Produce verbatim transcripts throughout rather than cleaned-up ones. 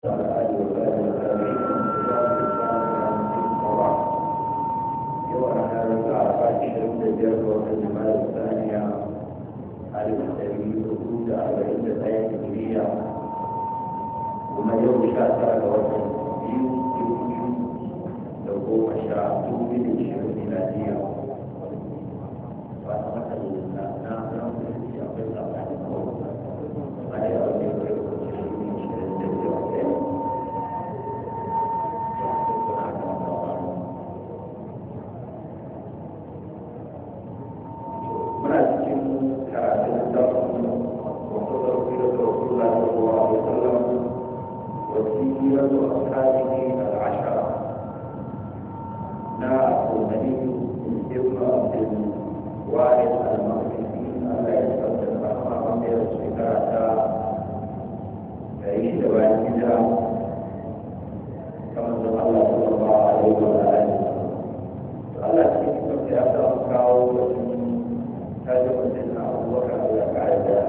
وعلى آله وصحبه والتابعين يوم هذا عرفات شرم الجر والجمال الثانية على التأويل وجود أربعين دقائق هجرية وما يوم شاء وطن يوم يوم لو هو شاء توبي للشرم ميلادية وأنا مثلا نعم نعم في أقل على أرض أصحابه العشرة ناء النبي ابن عبد الوارث المقدسي ألا يستطيع الرحمة غير الشكاة يعيش والدها كما قال الله صلى الله عليه وسلم الله كيف يأتى كاو هذا مثل أبو بكر على قاعدة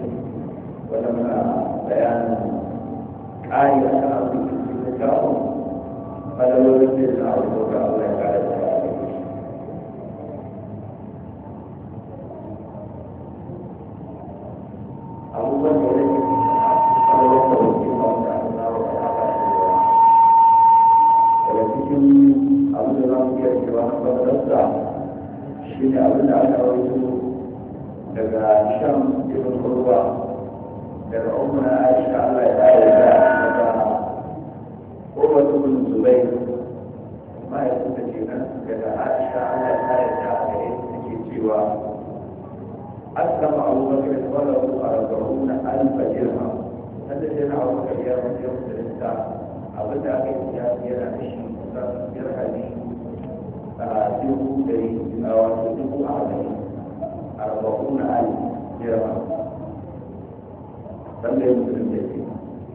ولما بيان آية كاو فلو يريد أن أعرفك الله تعالى أبو بكر shi ne abin da aka rawaito daga sham ibn kurwa daga umma aisha Allah ya dawo da daga Urwatu bin Zubair ma ya kuka ce nan daga Aisha Allah ya dawo da ga yadda take cewa aslama Abu Bakr walahu arba'una alf dirham hada yana Abu Bakr ya mutu da abin da aka yi ya yana da shi kusan dirhami dubu dari wato dubu arba'in arba'un alif dirham dan da mutum da ke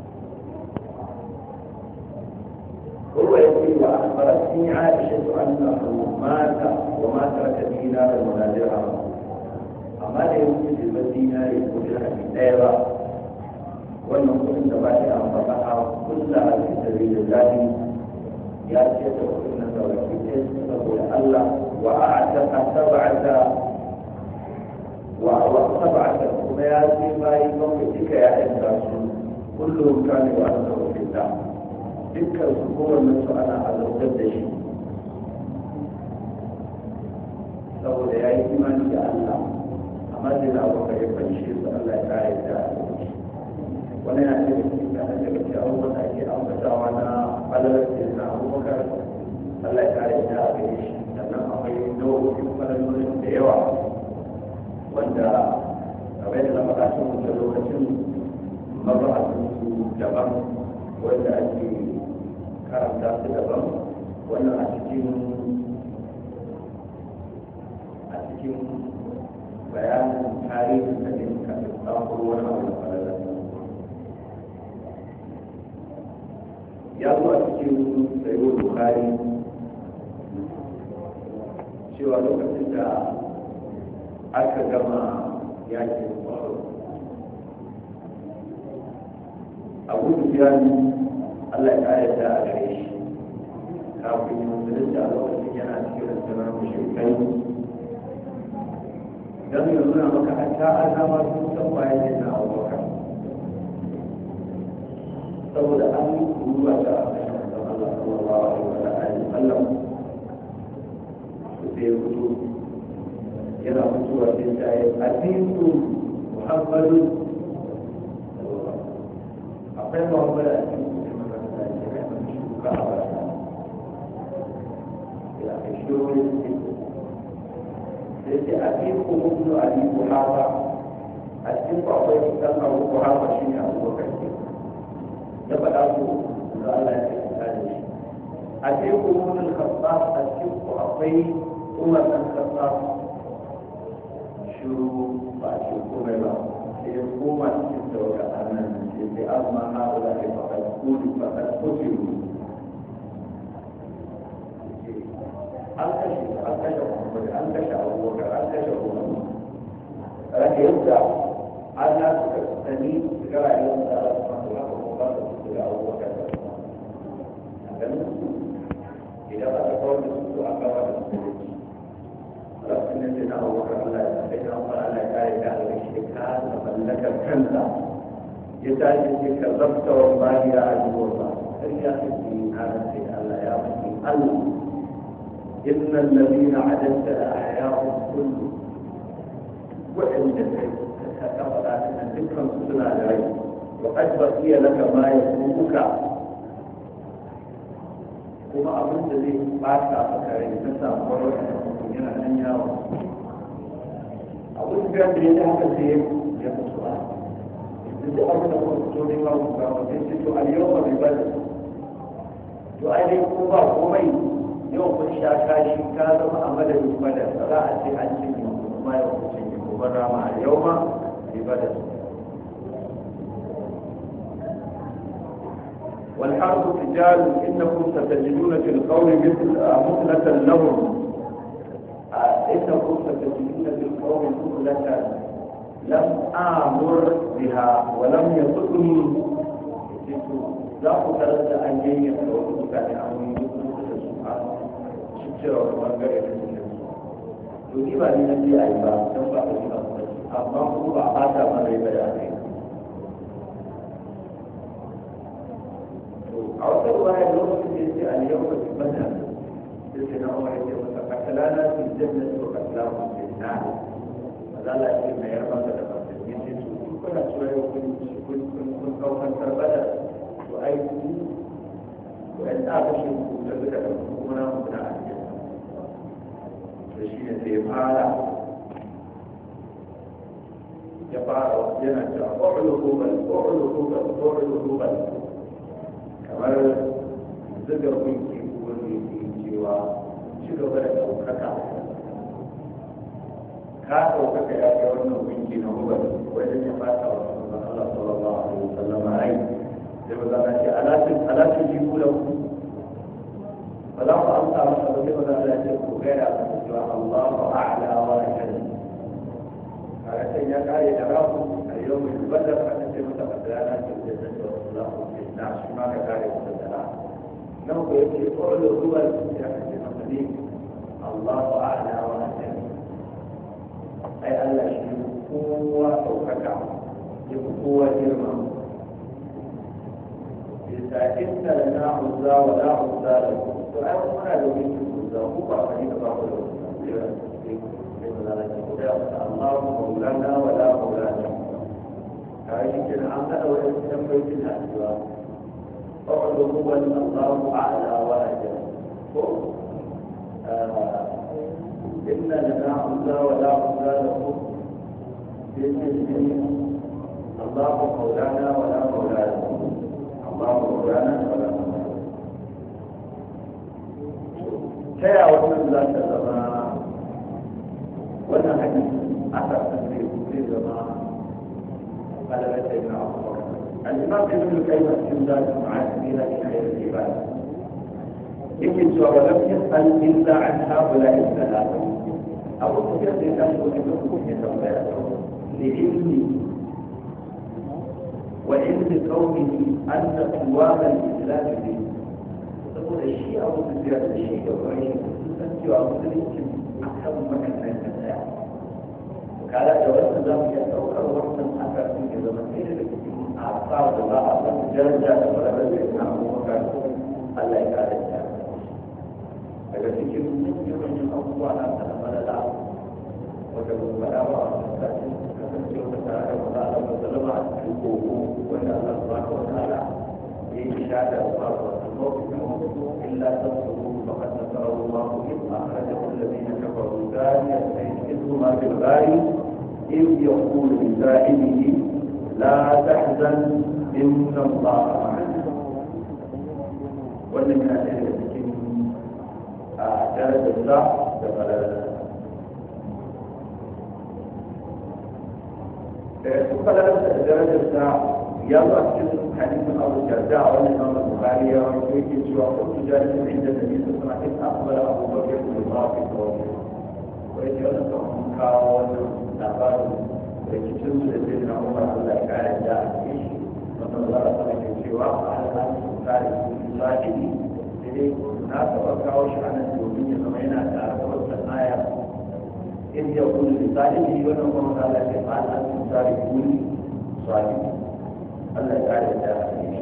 هو يقول وأخبرتني عائشة أنه مات وما ترك دينار ولا درهم أما لا يمكن الدينار يكون درهم أيضا والنقول أن بعد أنفقها كلها في سبيل الله يأتي وكنا توكيل تقول الله وأعتق سبعة وسبعة ويأتي ما يكون تلك يا إنسان كلهم كانوا يؤثروا في الله تلك الصبور التي أنا أزوجت شيء saboda ya yi imani da Allah amma zai na abuwa ya fanshe su Allah ya kare da wani yana da cikin kanan daga cikin abubuwan da ake ambatawa na falalar da na abubakar Allah ya kare da a gare shi sannan akwai nau'o'in falalolin da yawa wanda kamar da na faɗa sun wuce lokacin mabu'atun su daban wanda ake karanta su daban wannan a cikin a cikin bayanin tarihin da ne kafin samun wani abu da falalar ya zo a cikin sayo bukari cewa lokacin da aka gama yakin kwaro abu dubiyan Allah ya kare da a gare shi kafin yi musulun da lokacin yana cikin rundunar mashirkai don yi nuna maka a ta azama sun san bayan yin na abubakar saboda an yi kuruwa da kashin da Allah sallallahu alaihi wa sallam su sai fito yana fitowa sai ta yi adisu muhammadu akwai muhammadu a cikin shuka a baya ya kai shirin sai sai adisu muhammadu aliyu hafa a cikin akwai ɗan abu hafa shi ne abubakar ya faɗa ku da Allah ya kai da shi a cikin umar al-khattab a cikin ku akwai umar al-khattab shuru ba shi komai ba sai ya koma cikin tawaga annan sai sai amma haɗa da faɗa kudu faɗa kudu an kashe an kashe muhammad an kashe abubakar an kashe umar rake yadda an na suka sani su gara yin da Allah subhanahu wa ta'ala ba su da abubakar mallakar kansa ya tashi ce ka zabta wa bahiya a jiwon ba sai ya fi kanan sai Allah ya fi Allah inna lalina adanta da ayyahun kullu waɗanda kai ka kafa ɗafinan dukkan su suna da rai wa ajbar iya laka ma ya kuka kuma abin da zai ɓata maka rai na samuwar wata yana nan yawon abin da ya ta haka sai ya fito a duk abin da kuma fito ne ba ku gama sai ce to aliyau ba bai bada to ai dai ko ba komai yau kun sha kashi ka zama a madadin bada za a ce an ce ne kuma yau kun ce ne ko ban rama aliyau ma bai bada والحرب رجال انكم ستجدون في القول مثل مثلة لهم انكم ستجدون في القول مثلة لم آمر بها ولم يصدني لا أتردد أن يكون كان أمري سبحانه شكرا ومغفرة يجي بعد نبي أيضا تنفع بها أما هو أعطى من ربنا أوصل واحد يوم في اليوم في بدر سيدنا عمر يقول قتلانا في الجنة وقتلاهم في النار هذا لا يمكن أن يرمى kuna cewa kun kun kaukantar badar to ai ku wani aka shi ku da suka ɗauki kuma kuna a cikin da shi ne sai fara ya fara yana cewa ƙwaƙwalo hubal ƙwaƙwalo hubal ƙwaƙwalo hubal kamar zuga gunki wani ke cewa ci gaba da ɗaukaka ka ɗaukaka ya ga wannan gunki na hubal wajen ya fata wa sunan Allah sallallahu alaihi wasallam ai sai ba za ce alatin alatin jibu da ku ba za ku amsa masa ba sai ba za a ce ku gaira a kan cewa Allahu a'la wa jalla kaga sai ya kare da rafu a yau mai badar aka ce masa badana ce da zai wa sallahu alaihi na shi ma ka kare ku da dala nan ko yake qawlu huwa ya ce masa ne Allahu a'la wa jalla ai Allah shi kowa ɗaukaka ya fi kowa girma bisa inda da na uzza wa na uzza da ku to ai muna da wani uzza ku ba ka ne ka ba ku da uzza sai ba za ka ku da Allahu maulana wa la maulana kai shi kenan an kada wani cikin baitin da cewa qawlu huwa Allahu a'la wa ajal ko inna lana uzza wa la uzza lakum الله مولانا ولا مولانا الله مولانا ولا مولانا كيا ومن لا تزما ولا حديث أثر تنبيه في زمان قال سيدنا أبو بكر الإمام ابن القيم الجوزاني معاصرين لخير العباد يمكن سؤال ولم يسأل إلا عن هؤلاء الثلاثة أبو بكر يقول لكم يتوقع لعلمي وعلم قومه أن قوام الإسلام به تقول الشيء أو تزياد الشيء أو عيش تسنتي أو تسنتي أحسن مكان من النساء وقال جواز ذلك يتوقع وقتا أكثر من إذا مسير لكي أعطاه الله أعطاه جرجة ولا بد أن أعطاه الله يقال الجامع فإذا تجد من يوم يوم أبوه أن تنمى لله وتقول ولا وعلى يوم تعالى وتعالى وسلم على الكوكو وإن الله سبحانه وتعالى بإشارة الله والموت إلا تنصروه فقد نصره الله إذ أخرجه الذين كفروا ثاني إذهما في الغار إذ يقول لصاحبه لا تحزن إن الله معنا وإن من أهل الذكر درجة الله دخل ثم لما درجة يضع cikin hadisin Abu Darda a wannan Imam Bukhari ya rawaito yake cewa kuntu jalisan inda Nabi sallallahu alaihi wasallam akbara Abu Bakr ibn Rafi wa wa yake wannan kan kawo wannan labarin rikicin su da sai na Umar Allah ya kare da shi wannan Allah ya sake cewa a halin tsari sahibi sai na taba kawo shi anan domin ya zama yana da wannan aya in ya kullu sahibi wannan kuma Allah ya fara tsari kuni الصالح الله تعالى الداخلين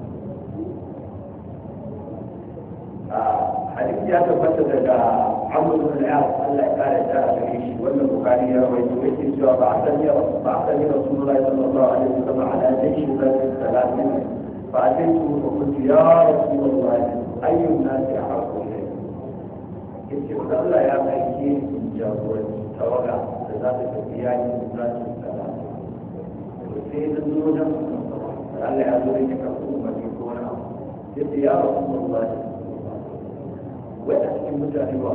حديث يا تفتت عمرو بن العاص الله تعالى الداخلين ولا البخاري ويتوكل سوى بعثني بعثني رسول الله صلى الله عليه وسلم على جيش ذات الثلاث فأتيته وقلت يا رسول الله أي الناس أحق إليك؟ يقول الله يا ميكين جابوا توقع ذات الثياب ذات الثلاث وسيد الزوجة قال يا زوجك كفوما يكون قلت يا رسول الله وأحكي مجاهدة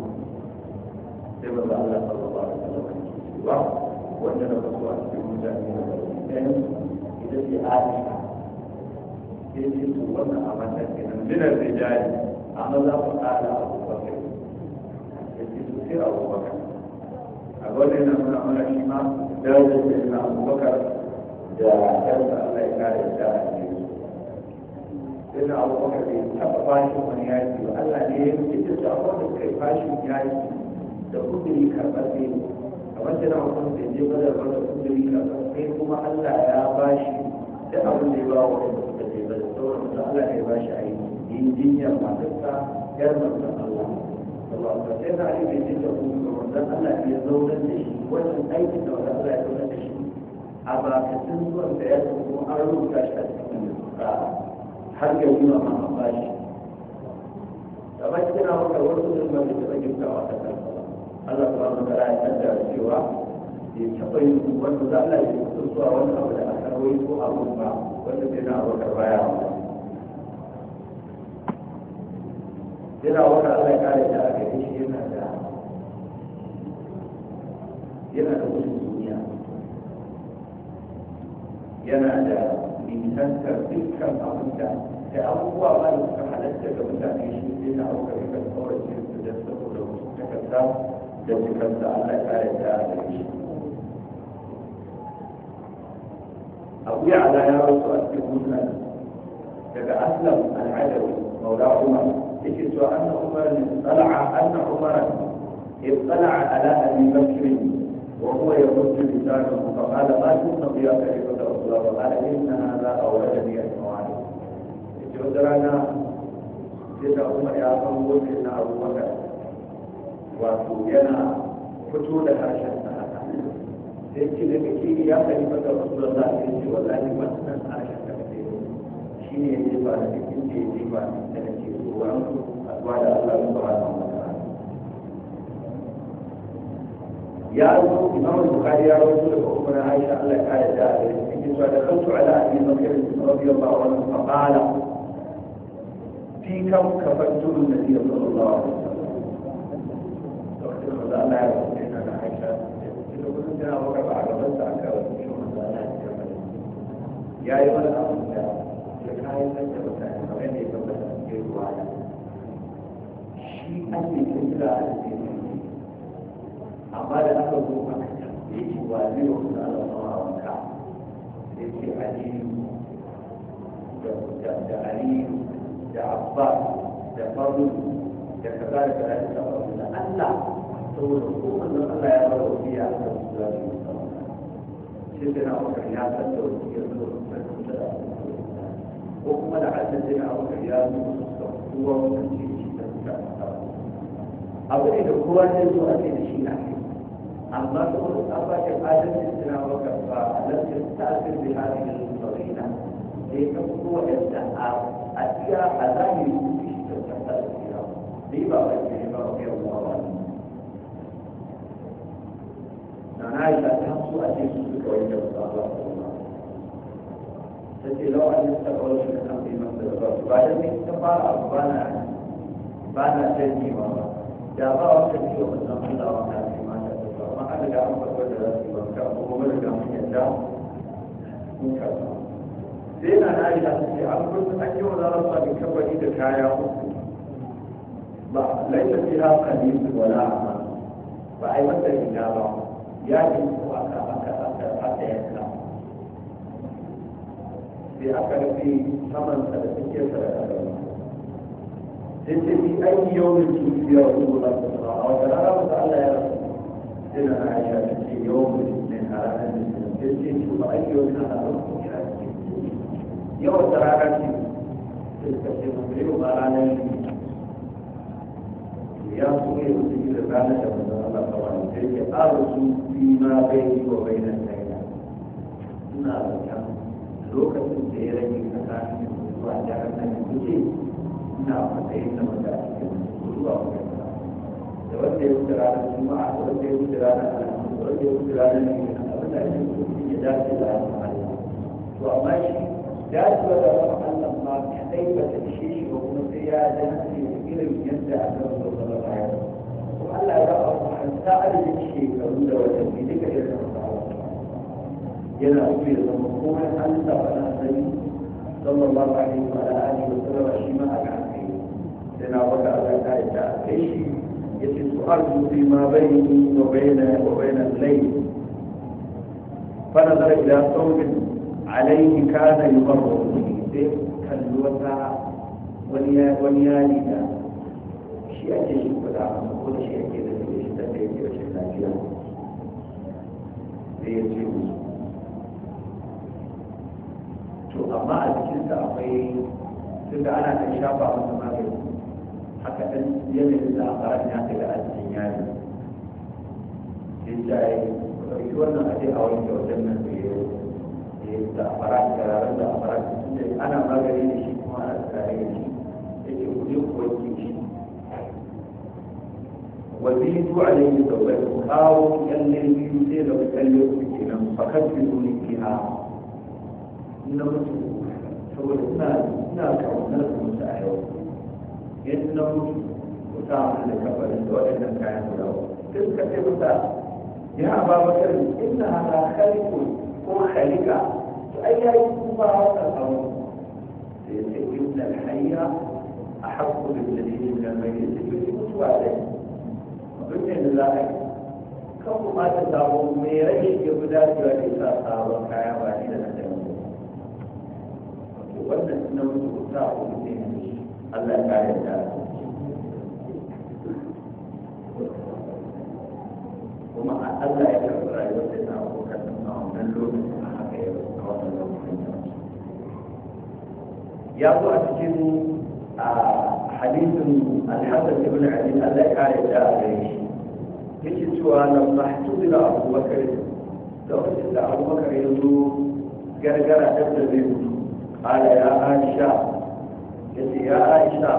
كما قال الله صلى الله عليه وسلم وأننا رسول في مجاهدة إذا في عائشة يجب أن أمانة من الرجال أما الله تعالى أبو بكر يجب تصير أبو بكر أقول لنا من أمر الشماء درجة إلى أبو بكر جاء جلس الله يكاري جاء إن أبو بكر يتبع فاشل من يأتي وألا ليه يجب أقول كيف فاشل يأتي تقول لي كربتي أمثل أقول لي جيب هذا الرجل تقول لي كربتي كما ألا يا فاشل تأمل لي باوة da sauran da Allah ya bashi aiki yin jinyar matarsa yar manzon Allah sallallahu alaihi wasallam sai da bai da kuma manzon Allah ya zaunar da shi wannan aikin da Allah ya zaunar da shi a bakatun zuwan da ya zo an rubuta shi a cikin har ga yi ma an bashi da ba kina maka wasu zulma da take giftawa ta kansa Allah subhanahu wa ta'ala ya kaddara cewa ya taɓa yin wanda za Allah ya fito zuwa wani abu da aka rawaito abun ba wanda sai na abokar baya yana wata Allah ya kare ta a gare shi yana da yana da wasu duniya yana da nisantar dukkan abin da da abubuwa ba da suka halatta ga mutane shi sai na abokar yakan kawai su da saboda wasu takarda da cikarsa Allah ya kare ta a gare shi أبو يعلى يا رسول الله كذا أسلم العدوي مولى عمر يجد أن عمر اطلع أن عمر اطلع على أبي بكر وهو يرد لسانه فقال ما تنقضي يا كلمة رسول الله قال إن هذا أوردني أجمعين يجد لنا سيدنا عمر يا أبو سيدنا أبو بكر وسيدنا فتول هاشم sai da kake ya kai maka Rasulullah sai ce wallahi wannan ayar da kake shi ne yake ba da cikin da yake ba da kake ruwa addu'a da Allah subhanahu wa ta'ala ya zo Imam Bukhari ya rawaito daga Ummu Aisha Allah ya kare da yake cewa da kantu ala Abi Bakr radiyallahu anhu fa qala fi kam kafantu an-nabiy sallallahu alaihi wasallam to da Allah ya rawaito da Aisha yana maka ba a gabansa a kan shi wanda ana cikin ya yi wani abu da ya kayan sanya mutane kamar yadda ya tabbata a cikin ruwa ya shi ake kira a cikin amma da aka zo aka tambaye shi wa zai wa kusa ala sama a wanka ya ce aliyu da aliyu da abbas da fadu da kaza da kaza da kaza da allah saboda kowanne Allah ya bar wasiya a kan su zafi musamman shi sai na abokan ya san da wasiyar zuwa da ko kuma da hajjar sai na abokan ya zo su suka kowa wani shi da suka abu ne da kowa zai zo a ce da shi na ne amma saboda tsabakin adalcin sai na abokan ba a lantar tasir da hali da su saurina sai ka kowa yadda a iya a zahiri su shi da kasa da kira ni ba ba ke ba ba yau ba wani أنا عايز أتحصل أجيب سلوك ويجب الصلاة تجي لو أن يستقبل من أمر مصدر الرسول بعدين يتبع أربانا بانا تجي مرة جابا وتجي ومن الله وكان في ما تتبع ما أنا جاء أمر وجلسي وكان ومر جاء من يجاء مكذا زين أنا عايز أتحصل أمر أن يوضع الله بكبري دكايا ليس فيها قديم ولا عمل فأي مدى إجابة ya yi ko aka aka aka aka yanka sai aka rufe saman sa da suke sa da ƙarfi sai ce fi aiki yau da tuki ya wasu da su a wata rana wata Allah ya rasu sai na Aisha ta ce yau da ne a ranar da sai ce to ba a yi wani na ɗaukar kira ce yawan da rana ce sai suka ce mu yau ba ranar ya so ya wuce da ranar da manzon Allah kawai sai ke arzu fi ma bai yi wa bai nan laila ina zaton lokacin da ya rage tsakanin zuwa jihar nan kuce ina matsayin da mata a cikin zuwa wani da wanda ya wuce ranar juma'a da wanda ya wuce ranar alhamdu da wanda ya wuce ranar litinin abin da ake so ya dace da ranar Allah to amma shi dacewa da ranar Allah ma kadai ba ta ishe shi ba kuma sai ya dace da irin yadda aka zo da baya kuma Allah ya raba mu hanta adadin shekaru da watanni duka irin da yana so ya zama komai an saba na sani sallallahu alaihi wa alihi wa sallam shi ma aka kai sai na wata Allah ta yi ta kai shi yace su arzu fi ma bayni wa bayna wa bayna al-layl fa nazara ila thawbin alayhi kana yubarru sai kallota wani ya wani ya lida shi ake shi fada ko shi ake da shi da yake da shi lafiya sai ya ce to amma a cikinsa akwai tun da ana kan shafa masa magani haka ɗan yanayin da a fara ya kai da ajiyin yari sai ta yi ɗauki wannan aje a wani wajen nan da ya yi da a fara da rarar da a fara da ana magani da shi kuma ana tsare da shi ya ce ku je ku wanke shi wazidu alaihi da wai ku kawo kyalle biyu sai da kyalle ku kenan fakar fi zuni fiha na mutu saboda suna suna kaunar su mutu a yau yadda na mutu ku sa da kafarin da waɗannan kayan guda sai suka ce masa ya ba bakar inna hada khaliqun ko khaliqa to ai yayi kuma wannan abu sai ce inna al-hayya ahaqqu bil ladhi min al-mayyit sai mutuwa dai abin da za a yi kan kuma ta samu mai rai ya fi dacewa da isa sabon kaya ba ni da na wannan na mutu ta hudu ne Allah ya kare da kuma Allah ya karɓi rayuwar da na abokan a wannan lokacin a haka yau a wannan lokacin ya zo a cikin hadisin alhassan ibn ali Allah ya kare da a gare shi yake cewa lam mahtudira abubakar lokacin da abubakar ya zo gargara da zai mutu قال يا عائشة يا عائشة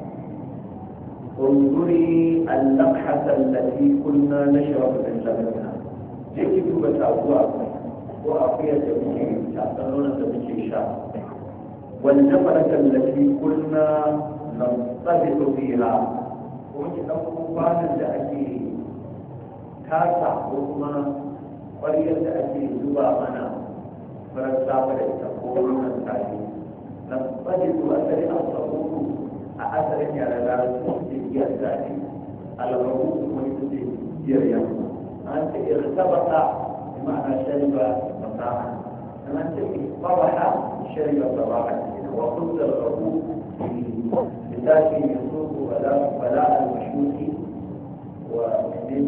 انظري اللقحة التي كنا نشرب من لبنها جيك دوبة أبواب وأقية تبكي تعطلون تبكي شاء والجفلة التي كنا ننطبق فيها وجد أبوان لأجي كاسع وما قرية لأجي زبابنا فرسابة تقول من تعليم نجد أثر الصبور أثر على ذلك الذاتي الغروب ويجد يريم أنت اختبط بمعنى شرب مطاعا أنت طرح شرب صباحا وقلت الغروب بذات يسوق بلاء المشوك ومن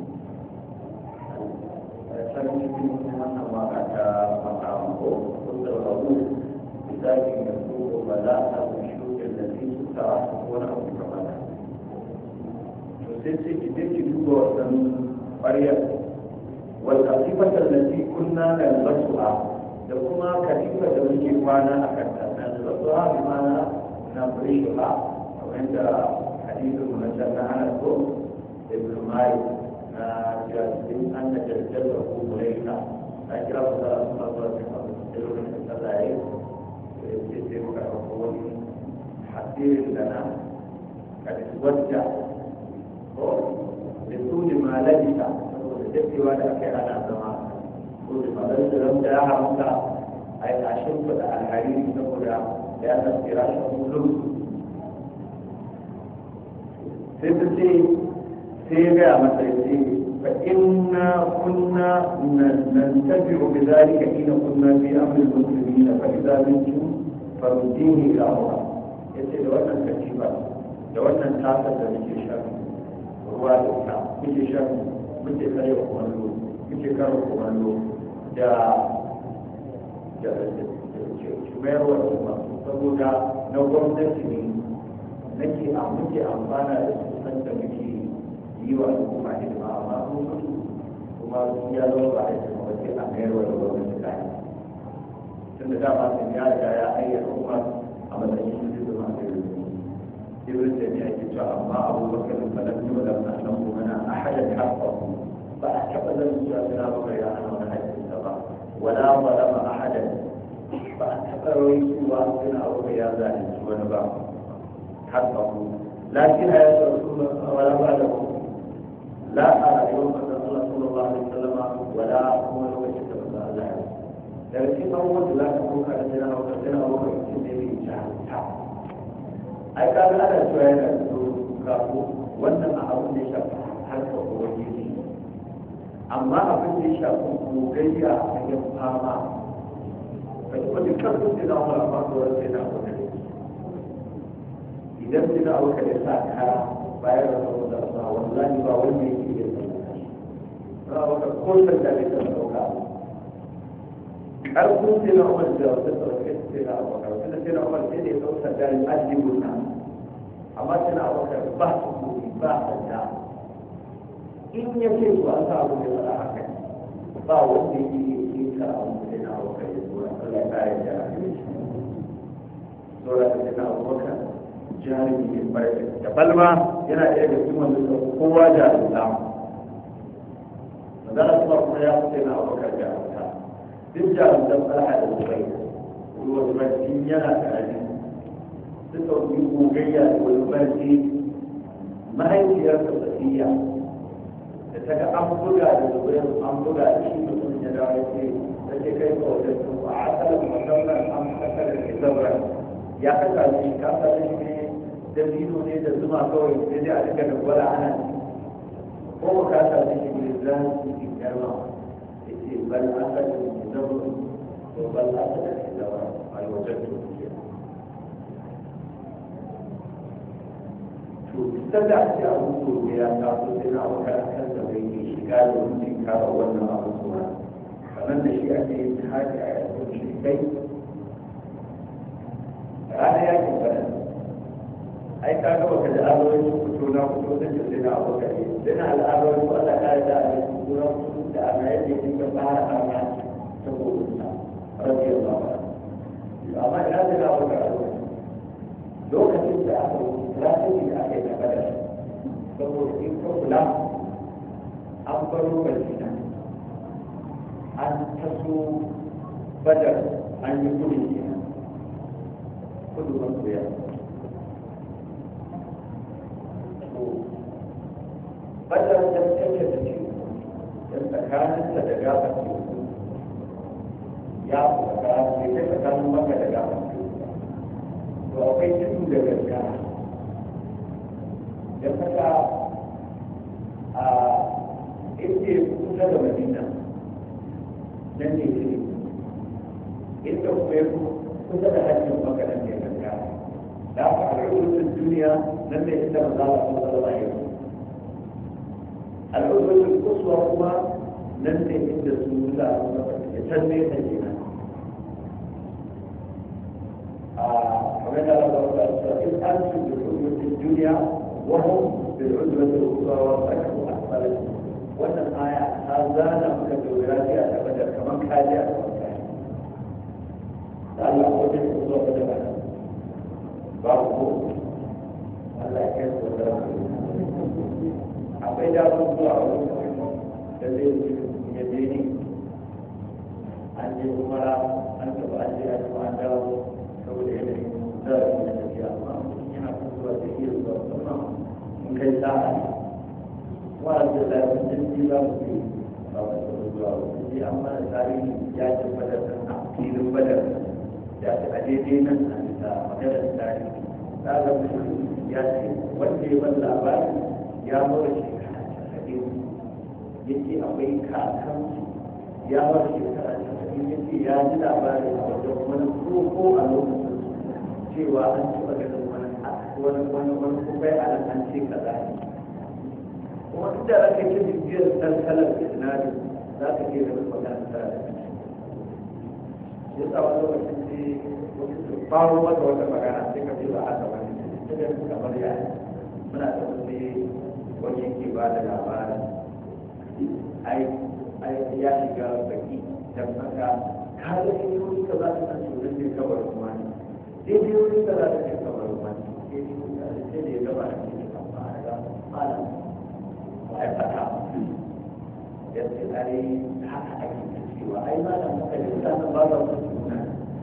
شرب من وقت مطاعمه قلت الغروب بذات يسوق بلاء المشوك الذي تتعرفون أو كمان sai ki je ki duba wannan ƙwaryar wanda sifar da ke kunna da lasu'a da kuma katifa da muke kwana a kanta na lasu'a bi mana na furishuha kamar da hadisin mu na can na hana so ibn malik na jasirin an da jarjar da ko mulaika na kira ku da su masu wasu abu da lokacin da za a yi da ya ce sai muka ɗauko wani hasirin da na katiwar لطول ما لبث وتدفي ولا كان زمان طول ما لبث لم ترى أي أشوف الحريم تقول لأن الفراش مولود سيدتي سيبع مثلتي فإنا كنا ننتبع بذلك حين كنا في أمر المسلمين فإذا منتم فرديه إلى الله يسير لو أن الكتيبة لو أن التاسة لكي شاكي ruwa da wuta muke shan muke kare kumallo muke kare kumallo da da mayarwa da masu saboda na gwamnati ne nake a muke amfana da su san da muke yi wa al'umma hidima amma sun mutu kuma sun ya zama ba a yi kuma sai a mayarwa da gwamnati kayan tun da dama sun ya riga ya ayyana umar a matsayin shi zai zama da ibn taymiya yake cewa amma abubakar falan yula na nan kuma na ahadan haqqahu ba a taba zan cewa suna baka ya ana wani haƙƙinsa ba wala zalama ahadan ba a taba rawaituwa suna baka ya zalunci wani ba haqqahu lakin ya rasulullah wala ba'dahu la ara yawma sallallahu alaihi wasallam wala kuma lokacin da manzo Allah ya daga cikin abubuwan da za ka ɗauka da sai na hauka sai na hauka cikin da ya ta ai ka ga ana cewa yana da kafo wannan a abin da ya shafi harkar ubangiji amma abin da ya shafi gogayya a hanyar fama ka ji wani karfin sai na hauka amma tsoron sai na hauka ne idan sai na hauka ya sa kara bayan da hauka da sa wallahi ba wanda yake yin sa ba ka ko san da bai san dauka karfin sai na hauka da wata tsarkai sai na hauka wanda sai na hauka sai da ya dauka da aljibun nan amma tana wakar ba su gobe ba sanda in ya ce ku an sa abu da tsara haka ba wanda ya yi ka abu da na wakar ya zuwa Allah ya kare da zuwa da na wakar jarumi ne barka da balma yana ɗaya da cikin wanda suka kowa jarumta magana kuma kuma ya fi na wakar jarumta duk jarumtan tsara da zubai ruwa zubai yana tare suka yi gogayya da wani barci mahaifiyar tafiya da ta ga an buga da zuwa an buga da shi mutum ya dawo ce da ke kai kawai su a asalin musamman an kasar da zabra ya kasa shi kasa da shi ne da bino ne da zuma kawai sai dai a duka da gwala ana ko ba kasa da shi ne zan su ki garma ya ce bal asalin zabra ko bal asalin zabra a yi wajen tuki sada ce abu so ya taso sai na abu kan da bai yi shiga da mutum kara wannan abu suna sannan da shi ake yin haka a yanzu shi kai ranar yakin bada ai ka ga baka da alawai fito na fito da ke sai na abu kare sai na al'adar ko Allah ka da a yi kuma da ana yadda ya dinga fara ana ta gobe na rabiyar ba amma ina da na abu kare lokacin da aka strategy da aka yi na bada saboda in ka kula an baro madina an taso badar an yi kudu kenan kudu masu ya badar da take da ce da tsakaninsa da gabar teku ya fi tsakanin ya tsakanin maka da gabar teku to akwai tudu da gaskara da saka a inda kusa da madina nan ne shi inda kuma ya kusa da hajjin makaran ne gaskiya da aka al'ummar duniya nan ne inda maza a kuma zama yau al'ummar kusurwa kuma nan ne inda su musa a kuma ya can ne ta kenan a kamar da aka wata in an su da al'ummar duniya وهم بالعدوة الأخرى والركب أسفل وأن الآية هذا نفك الولاية أبدا كمان كاجة لأن أقول لك أخرى أبدا بعضه الله يكيس ولا أبدا أخرى الذي يديني أنجي أمرا أنت وأنجي أنت وأنجي سوى إليه ذلك من الذي أمام kai sa'a wanda da mutunci ba su yi ba su zuwa wasu an mana tarihi ya ce badar a filin badar ya ce a daidai nan a bisa maganar tarihi ta ga mutum ya ce wanda ya ban labari ya mara shekara casa'in ya ce akwai kakansu ya mara shekara casa'in ya ce ya ji labari a wajen wani koko a lokacin cewa an ci maganar wani wani wani kuma a nan an ce kaza ne kuma duk da aka ce bibiyar tattalin isnadi za ka ke da wani magana ta da ya sa wani lokacin sai wasu su faro mata wata magana sai ka ce ba haka ba ne sai da kamar ya muna da wani wani yake ba da labarin ai ai ya shiga baki dan haka ka ga ne wani ka za ta san tsoron ne kawai kuma ne sai dai wani ka za ta ce kawai kuma ne sai da ya gaba da shi kamar ga malam ai fata ya ce ai haka ake cewa ai malam muka yi mutanen ba za su suna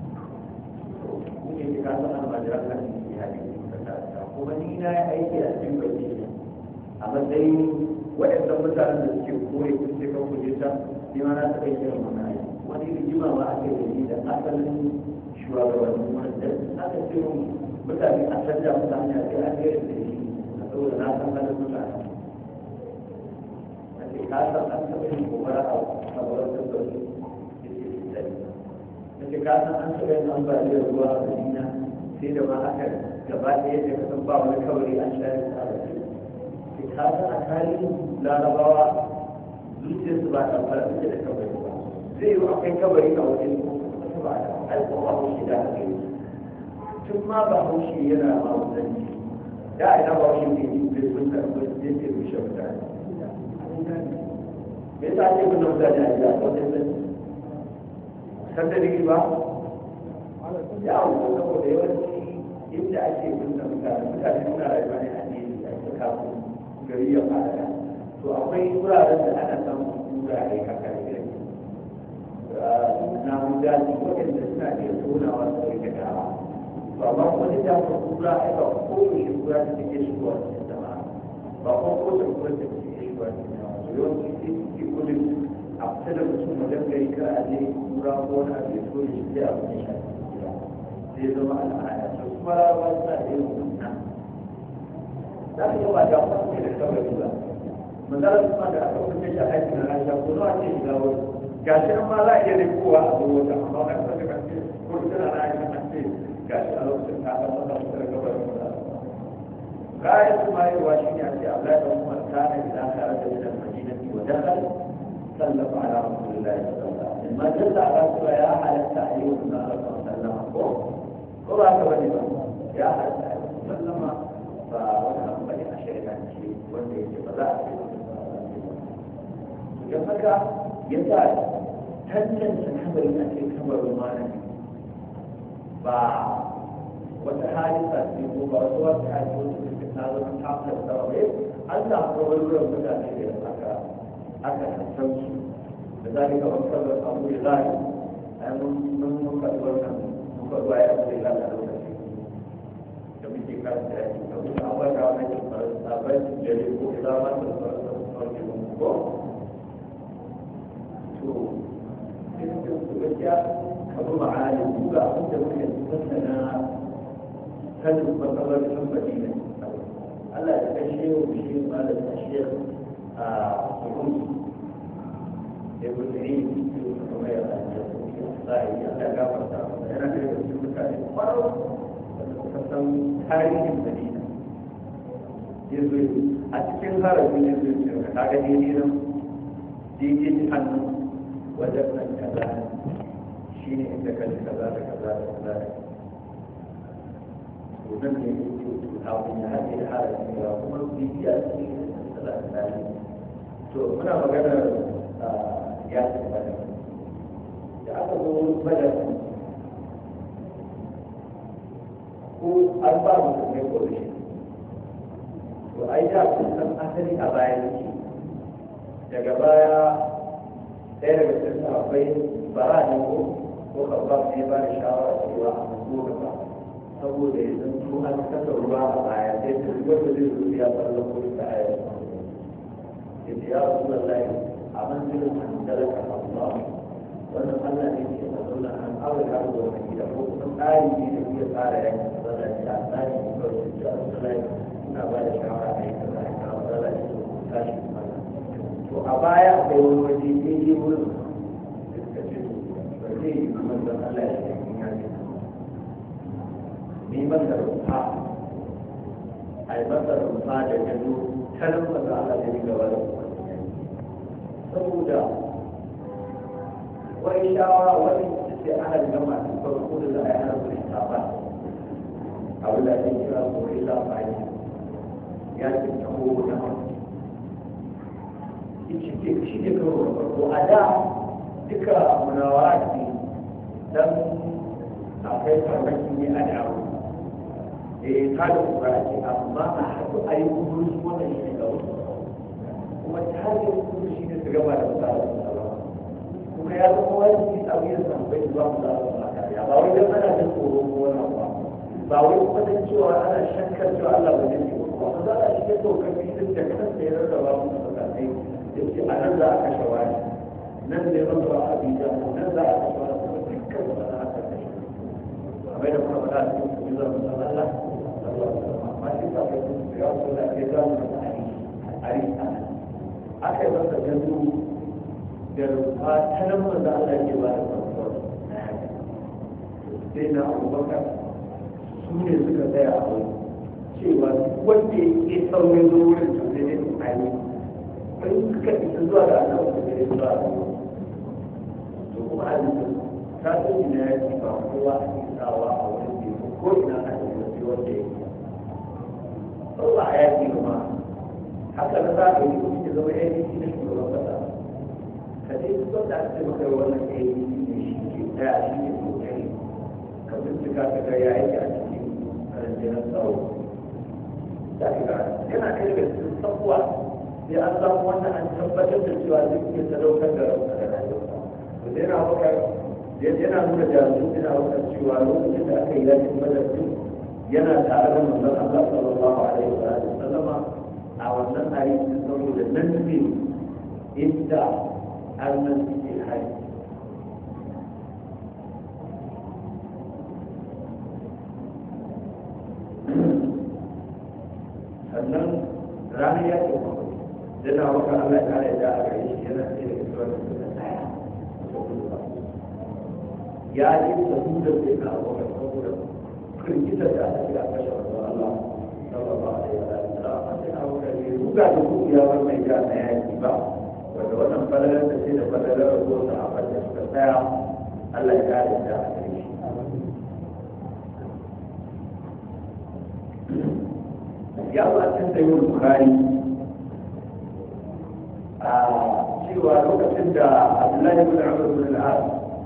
kuke kika san almajiran kan yi hadisi kuma ni na yi aiki a cikin baki a matsayin waɗannan mutanen da suke kore kun ce kan kuje ta ni ma na taɓa kiran wani aiki wani rigima ma aka yi da asalin shugabannin wanda aka ce mutane a canja mutane a ce an yi da shi a saboda na san halin mutane a ce ka san an taɓa yin gobara a kabarar tabbaci da ke da ke ka san an taɓa yin ambaliyar ruwa a madina sai da ma aka gaba ɗaya da kasan ba wani kawai an shayar da alaƙi ke kasa a tarihin larabawa zuciyar su ba ta fara suke da kawai ba zai yi akwai kawai a wajen kuma ba da aiko ba haushi da aka yi tun ma ba haushi yana ma wutanci da a ina ba haushi ne yi bai sun da kuma zai ce rushe mutane me yasa ake kuna mutane a gida ko sai sai san da rigi ba ya wuce saboda yawanci inda ake kunna mutane mutane suna rayuwa ne a jeri a cikin kafin gari ya fara to akwai wuraren da ana samun wurare haka da gari na mutane waɗanda suna iya tonawa su rike dawa to amma wani da ka kura ai ba kowace kura da take shigowa cikin zama ba ko kowace kura da take shigowa cikin zama to yawanci sai suke gudun a fita da mutum wajen gari kar a je kura ko wani abu ya so ya shi abu ya shafi zai zama al'ada kuma rawa suna da yin wannan za ka yi ba da wani da kawai ba manzara kuma da aka wuce shi a aikin na rasha ko nawa ce shiga wani gashi an ma za a iya rikowa a zuwa wata amma wani kuma da kance ko tana na aikin an ce gashi a lokacin ta ga masa mutu da kawai ba kayan su mayarwa shi ne a ce Allah da kuma kana idan ka rasa da madinati wa dakal sallafa ala rasulillahi sallallahu alaihi wasallam ma jalla ala suwa ya halatta ayyukan da Allah sallama ko ko ba ka bane ba ya halatta sallama ba wani abu bane a shari'ance wanda yake ba za a ce ba don haka ya sa tantance kabarin a cikin kabarin malami ba wata hadisa ce ko ba wata wata hadisa wata suka tazo ta kafar sababe an samu kabaruran mutane da aka aka san su da zalika wani kabar abu da zai a yi mun mun faɗi wannan muka zuwa ya abu da ya lalata lokaci da muke karanta ya ce ka wuce an baka wani sabai jere ko ila ma ta sauke mun ko to cikin su gaskiya abu ma'ali ku ga abin da muke tattauna sanin matsalar sun madina Allah ya kashe wa shi malam ashir a hukunci da gudunri kuma ya sai Allah ya gafarta yana da wasu mutane farko da suka san tarihin madina yanzu a cikin harafin yanzu ka ga daidai nan daidai hannu wajen nan kaza shi ne inda kan kaza da kaza da kaza da nan ne kafin ya haɗe da harafin yawa kuma bibiya ce da tsala to muna maganar ya ce bada da aka zo bada ko an ba mutum ne ko shi to ai da kun san asali a baya ne daga baya ɗaya daga cikin sahabbai bara ne ko ko kabba ne ba da shawara cewa a mutu gaba saboda ya san su an kasa ruwa a baya sai ta zuwa da zai zuwa ya fara ko ta aya ya ce ya rasu da lai a manzilin an dalaka Allah wannan Allah ne ke mazauna an aure har zuwa na gida ko kuma tsari ne da iya tsara yankin zana ce a tsari ne kawai da ya rasu da lai ina ba da shawara a yi kaza a kawo zana ce ko tashi mana to a baya akwai wani waje daidai wurin da suka ce ba zai yi kuma zan Allah ya ce neman da rufa a yi masa rufa da gado tarin masa ala da riga wani saboda wani shawara wani sai ana gama da farko da za a yi ana su shafa abin da ake kira ko illa bayan ya ce ta kogo na shi ne karo da farko a da duka munawa ne don akwai farmaki ne a dawo eh ta da kuma ce amma a haɗu a yi kuma su wannan shi ne ga wasu kuma ta da kuma shi ne su gaba da mutane kuma ya zama wani abu ya samu bai zuwa mu za su ba kariya ba wai don ana jin tsoro ko wani abu ba wai kuma don cewa ana shakkar cewa Allah ba zai ce ba kuma za a shi ya tsoka fitin da kansa ya rarraba mu da mutane ya ce a nan za a kashe wani nan zai rarraba a bija nan za a kashe wani kuma dukkan wani aka kashe kamar da kuma faɗa cikin kuma zan san Allah amma shi ba kai sun ya wasu da ke za mu da ari aka yi masa gandu da rufa ta nan wanda Allah ke ba da farko sai na abubakar su ne suka tsaya a wani cewa wanda ya ke saurin zo wurin su zai ne a yi wani suka isa zuwa da annabi da zai zuwa da to kuma a jikin ta sani na yaki ba kowa a isawa a wani teku ko ina a cikin wasu wanda ya ke ba a yaki ba haka na za a yi kuma ya zama yaki na shugaban kasa kadai su da ake maka wannan aiki ne shi ke daya shi ne kokari ka bincika ka ga ya yake a cikin rundunar tsaro da ka yana kai daga cikin sabuwa sai an samu wannan an tabbatar da cewa zai iya sadaukar da rauta da rayuwa to dai na maka yana nuna jami'in yana maka cewa lokacin da aka yi yakin badar din yana tare da manzon Allah sallallahu alaihi wa sallama a wannan ayyukan saboda nan ne inda annan suke hari sannan ranar yakin yana maka Allah ya kare da a gare shi yana tsaye da kasuwar da suka tsaya ya ji da su da zai na abokan saboda kirkitar da aka yi a kashe wasu Allah sallallahu alaihi wa sallam a cikin abokan ne ruga da kuya bar mai ja na yaki ba wanda wannan falalar da sai da falalar ruwa da abin da suka tsaya Allah ya kare da a gare shi ya ba cin da yin bukari a cewa lokacin da Abdullahi ibn Umar ibn al-As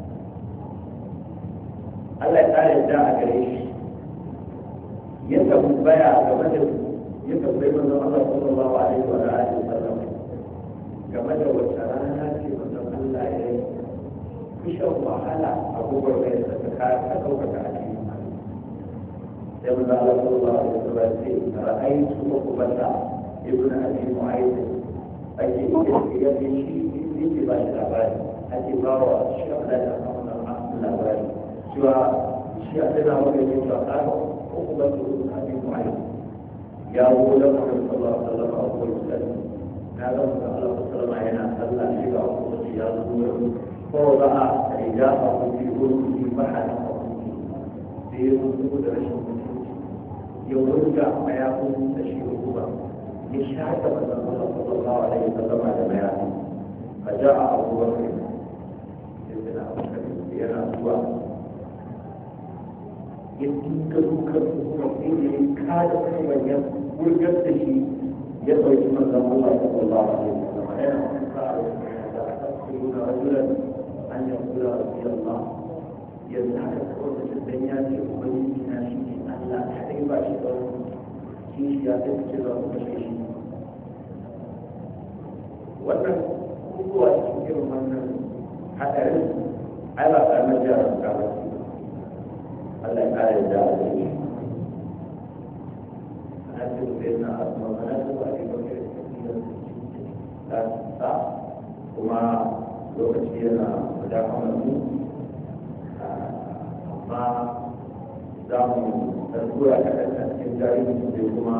Allah ya kare da a gare shi ya tambaya game da ya tambayi manzon Allah sallallahu alaihi wa alihi wasallam game da wata rana ce manzon Allah ya yi kushen wahala a gobar mai da ta ka ɗaukaka a cikin sai manzon Allah sallallahu alaihi wa sallam ce ra'aytu ukbata ibn abi mu'ayyid ake ya ce shi yake ba shi labari ake ba wa shi Allah da wannan labari cewa shi a tsada wanda ya ce ba ukbata ibn abi mu'ayyid ya zo da Muhammad sallallahu alaihi wa sallam a wurin na ga mutum Allah sallallahu alaihi yana Allah shi ga hukunci ya zo ko ba a riga a hukunci ko hukunci ba a da hukunci sai ya zo da rashin mutunci ya wurga mayakun da shi hukuma ya shata manzon Allah sallallahu alaihi wasallam da mayakun fa ja'a Abu Bakr sai da Abu Bakr yana zuwa ya dinga dukkan hukuma sai da ya kada kuma ya wurgar da shi ya ɗauki manzon Allah sallallahu alaihi wasallam yana kuka a wajen da rajulan an yakula rabbi Allah yanzu haka kawai da dan ya ce ubangiji na shi ne Allah kadai ba shi da shi ya ta ce za ku kashe shi wannan kuwa cikin irin wannan hadarin ai ba karamar jihar ka ba Allah ya kare da alheri hasil sirna asma manatu wa ibakir ta kuma lokaci yana da kamar amma za mu tsarkura da ɗan cikin tarihi da kuma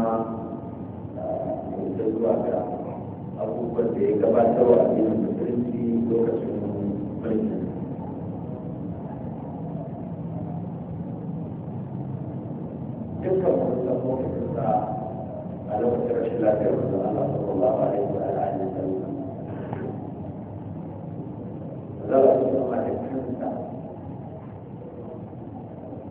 da zuwa ga abubuwan da ya gabatarwa a cikin musulunci lokacin mulki dukkan wani lokacin sa a lokacin rashin lafiyar da Allah sallallahu alaihi wa alihi wa sallam. Allah subhanahu wa ta'ala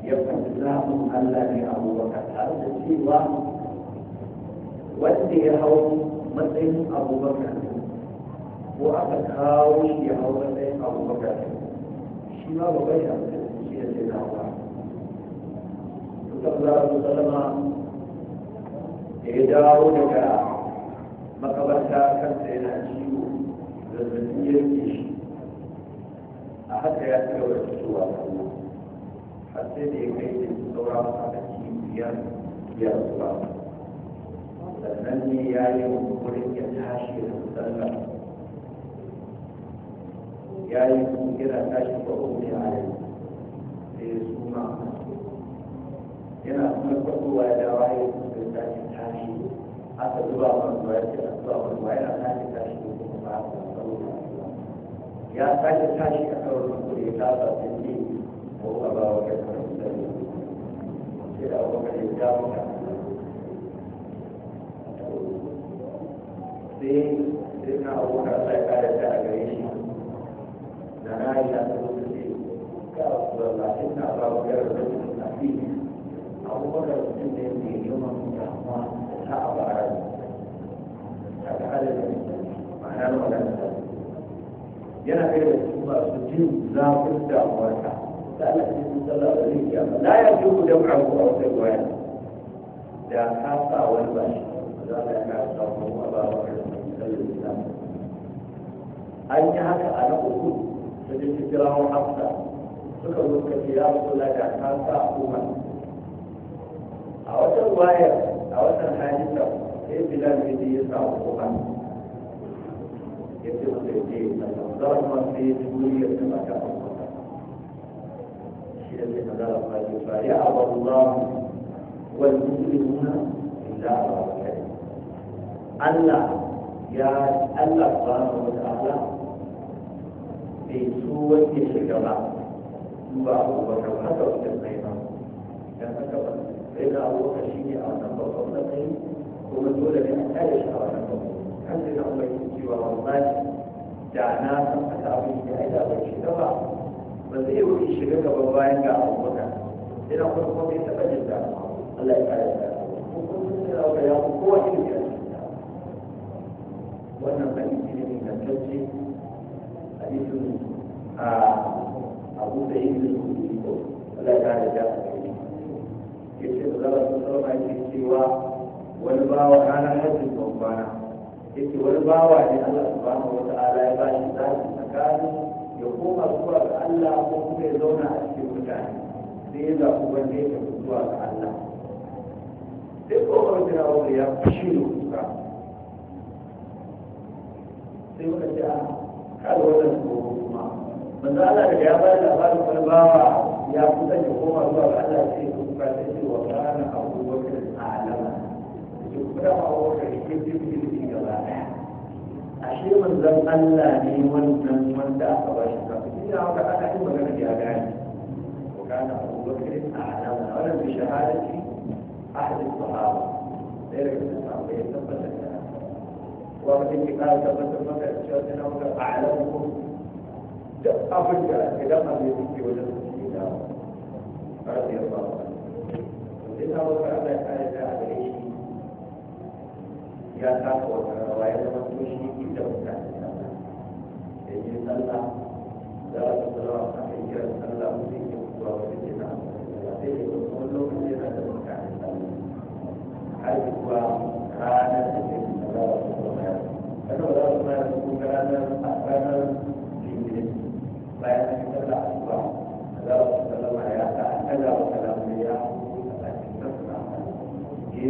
ya faɗi zaɓin Allah ne abubakar tare da cewa wanda ya hau matsayin abubakar ko aka kawo shi ya hau matsayin abubakar shi ma ba bai a shi da sai na ba kusan za su salama da ya dawo daga makabarta kansa yana ciwo zazzabin yanke shi a haka ya ci gaba da fitowa har sai da ya kai da saura masa biyar biyar zuwa sannan ne ya yi wurin ya tashi da sallah ya yi yana tashi ba ko ne a yau sai ya suma yana kuma kwaɗowa ya dawa ya yi da tashi tashi aka zuba wani ruwa ya ce a zuba wani ruwa yana tashi tashi da kuma ba a saboda ya tashi tashi a kan rukun ya kasa sai ce ko a ba wa kai kan sai da abokan ya ja maka sai sai na abokan Allah ya kare ta a gare shi da na yi ta zo su ce ga Allah ina ba wa kai rukun na fi abubakar mutum ne mai yawan damuwa ta a bara ta ga adadin ma'anar magana yana kai da su masu jin zafin damuwarka da Allah ya yi sallah da zai kiyama la ya ji ku da abu a wata waya da ka sa wani bashi za ka ka sa mu a ba wa kai sallah an yi haka a na uku da ta kira wa hafsa suka zo ka ce ya rasu da ka sa umar a wata wayar a watan hadisa sai bilal ne ya sa umar يكتب التوجيه ضرب في جمهورية كما كان شيء الذي نزل فيأبى الله والمسلمون إلا على الكريم الله يا الله سبحانه وتعالى في سورة الشجرة هو أبو بكر حتى وقت القيامة كان كتب فإذا أبو بكر شيء أو نبض قبلتين ومن دون من أحتاج أو نبض kan sai na mai cewa wallahi da na san aka abin da ai da bai shiga ba ba zai yi shiga gaba bayan ga abubakar ina kuma kuma bai taɓa jin da Allah ya kare ka ko kuma sun da ga ya ko kowa irin ya wannan hadisi ne mai tantance hadisin a Abu da Ibn Sa'id Allah ya kare ka yace da Allah sallallahu alaihi wasallam cewa wani bawa ranar hajjin babana yake wani bawa ne Allah subhanahu wa ta'ala ya ba shi zaɓi tsakanin ya koma zuwa ga Allah ko kuma ya zauna a cikin mutane sai ya zaɓi wanda ya tafi zuwa ga Allah sai ko wani jira wanda ya fushi da kuka sai muka ce a kada wannan tsoro kuma manzo Allah daga ya ba da labarin wani bawa ya kusa ya koma zuwa ga Allah sai ya kuka sai ce wa kana abubakar alama da kuma abubakar ya ke cikin gaba daya ashe manzon Allah ne wannan wanda aka ba shi kafin ina haka aka yi magana da ya gane ko kana abubakar alama wannan bi shahadati ahad as-sahaba sai da kuma ya tabbata da wa mutum ki ka tabbata maka cewa sai na maka a'lamu da abin da idan an yi ke wajen shi da radiyallahu anhu sai na maka Allah ya kare da gare shi ya kafa wata rawa ya zama to shi ke da mutane da ya yi sallah da aka salawa a kan kiran sallah mutum ke kuwa wata ke na sai ya kuma wani lokaci yana da mutane sallah har kuwa ranar da ke da za a kuma mayar kada ba za su mayar da kuma ranar ranar litinin bayan an yi sallah a zuwa da za su sallama ya ta an ɗaga wa kalamu ya a cikin nasa ya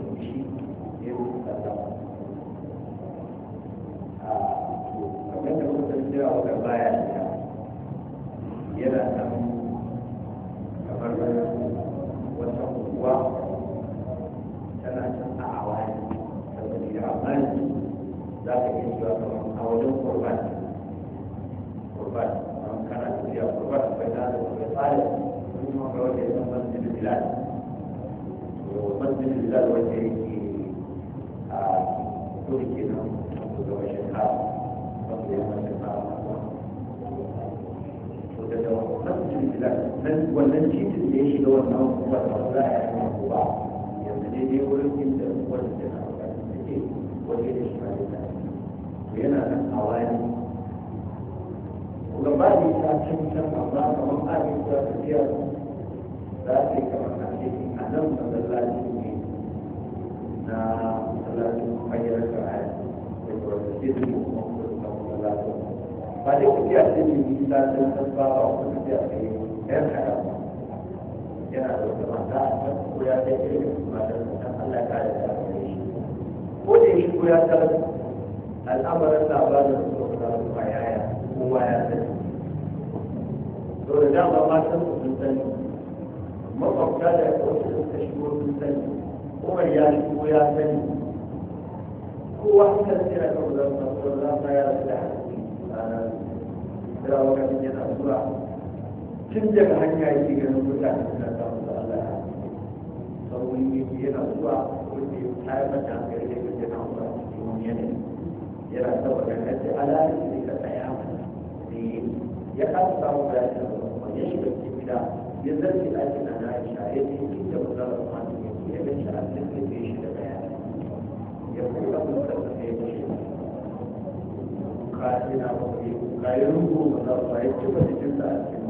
cewa wata baya da yana nan kamar wata kuwa tana can a awani saboda ya amani za ka iya cewa kamar a wajen kurban kurban kamar kana tafiya kurban akwai na da wata tsari sun yi maka wanda ya san masjid bilal masjid bilal wanda yake a kudu kenan da wajen hawa wanda ya mace da wannan jirgin nan wannan titin da ya shiga wannan kuma da za a yi ko ba yanzu ne dai wurin inda wanda ta na da take waje da shi ba da to yana nan a wani kuma ba ni ta cancan amma kamar abin da tafiya za ta yi kamar na ce a nan masallaci ne na masallacin hanyar sa'aya da kuma da ke da kuma kuma masallacin ba dai tafiya ce ne nisa don san ba ba kuma tafiya ce yan haɗa yana da wata mata a can ko ya kai irin matar da Allah ya kare da shi ko da shi ko ya tarar al'amarin labarin da suka fara zuwa yaya kowa ya sani to da dama matan su sun sani makwabta da wasu da suka shigo sun sani umar ya shigo ya sani kowa hankali sai da kawo zama masu zama ya rasu da hankali ranar da wani yana zuwa tun daga hanya yake ganin mutane suna samun da Allah ya saurin yake yana zuwa wanda ya tayar mata hankali da yake yana zuwa cikin wani yanayi yana saboda kace alaƙi da ka tsaya ne ya kasa samu bayani da kuma ya shiga cikin gida ya zarce ɗakin na Aisha ya ce inda ba za a samu ne ya ga shi a cikin da shi da bayani ya kuma mun da sai ya ce ka ina ba ku ka yi rungu ba za ku yi ci ba cikin sa a cikin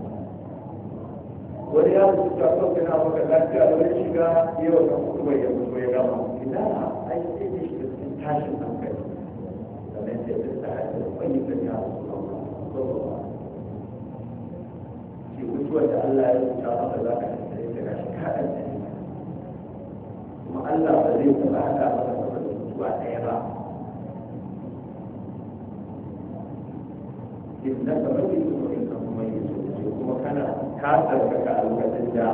wani ya mutu ta ko kana maka lafiya wani shiga yau da kuma ya mutu ya gama idan ai sai ya shiga cikin tashin hankali kamar yadda ta ta'adda wani kan ya Rasulullah shi mutuwar da Allah ya rubuta maka za ka tattare ta gashi kaɗan da ne kuma Allah ba zai taɓa haɗa maka saboda mutuwa ɗaya ba إنك ميت وإنهم ميتون وكان كافر كالوكة الجاء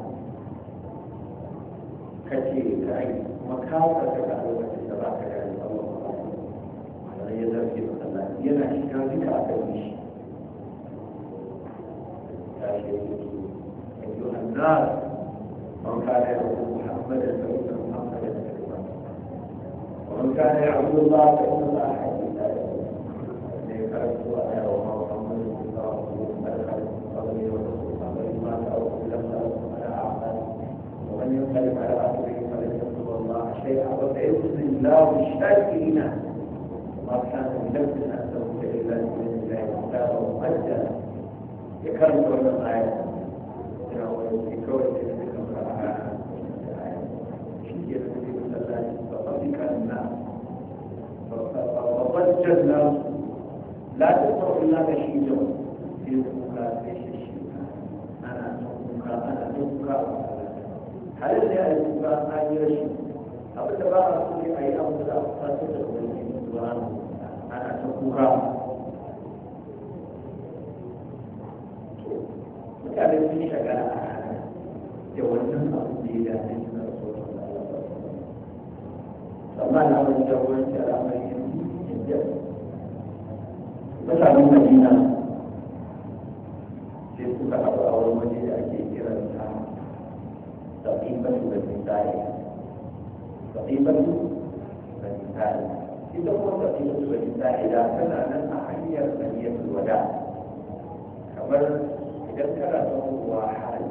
كثير كأي وكافر كالوكة الجاء كأي الله على يدرك الله ينا شكاك أكبرش يا شيخ أيها الناس من كان يعبد محمدا فإن محمدا كلمة ومن كان يعبد الله فإن الله حي لا يموت وما محمد صلى الله عليه وسلم ما تأوه لم تأوه على أعمال ومن ينقلب على عقبه فلن يضر الله شيئا وسيجزي الله الشاكرين ما كان لنفس أن تموت إلا بإذن الله كتابا مؤجلا يكرم كل الآيات في كل فضحك الناس فضج الناس لا تسمع إلا بشيء في الكوكا في الشيء أنا كوكا أنا كوكا هل اللي الكوكا أي شيء أبدا بقى أقول أي أمر لا أفضل أقول أنا كوكا mutane sun yi shagara da wannan abu da ya dace na rasulullah amma na wani jagoranci a lamarin inda mutanen madina sai suka haɗu a wani waje da ake kiran sa saƙibatu da misali saƙibatu da misali ita kuma saƙibatu da misali da tana nan a hanyar saniyar wada kamar idan kana son ruwa hali